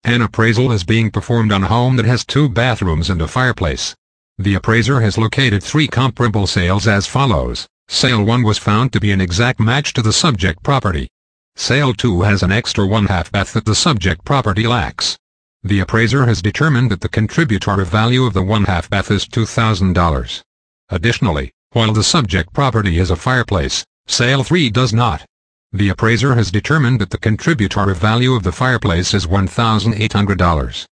An appraisal is being performed on a home that has 2 bathrooms and a fireplace. The appraiser has located 3 comparable sales as follows. Sale 1 was found to be an exact match to the subject property. Sale 2 has an extra 1/2 bath that the subject property lacks. The appraiser has determined that the contributory value of the 1/2 bath is $2,000. Additionally, while the subject property has a fireplace, Sale 3 does not. The appraiser has determined that the contributory value of the fireplace is $1,800.